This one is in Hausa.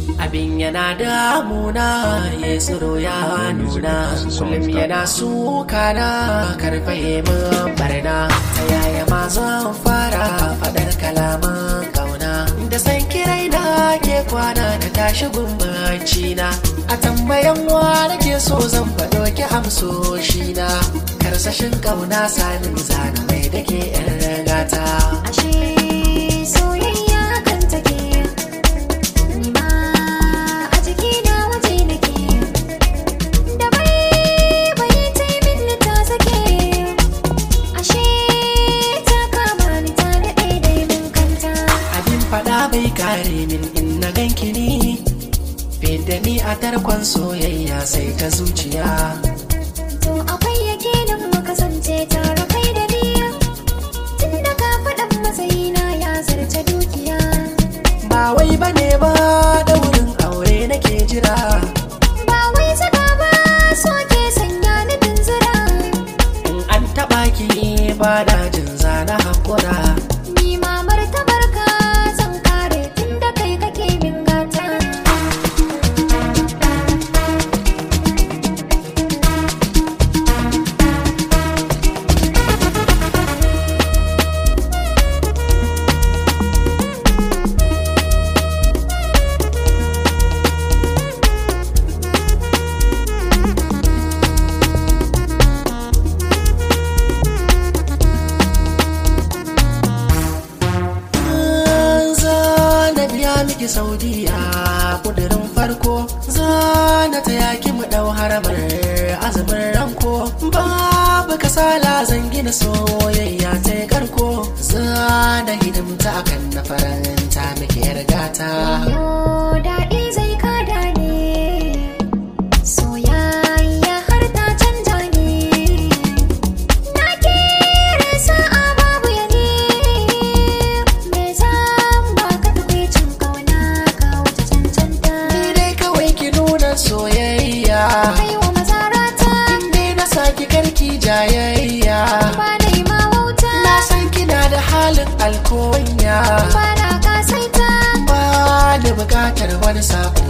Abin yana damuna ya tsiro ya nuna kullum yana suka na karfe min barna ta yaya ma zan fara fadar kalaman kauna da san kirai na ke kwana da tashi gumbaci na a tambayan wa nake so zan fado ki amsoshi na karsashin kauna sanin zana mai dake yan gata ashe soyayya kan take bai kare min in na ganki ni fidda ni a tarkon soyayya sai ta zuciya to akwai yakinin mu kasance tare kai da ni tun da ka faɗan matsayina ya zarce dukiya ba wai bane ba daurin aure nake jira ba wai saka ba so ke sanya ni tunzura in an taɓa ki ba da jin zana hakura ni ma martabar ka miki Saudiya kudirin farko zana ta yaki mu dau haramar azumin ranko babu kasala zan gina soyayya ta karko zana hidimta akan na faranta miki yargata daɗi zai kada ne soyayya har ta canja ne na kere sa'a babu yane me zan baka tukwicin soyayya kai wa mazarata inda na saki karki jayayya ba na yi mawauta na san kina da halin alkonya ba na kasaita ba da bukatar wani sako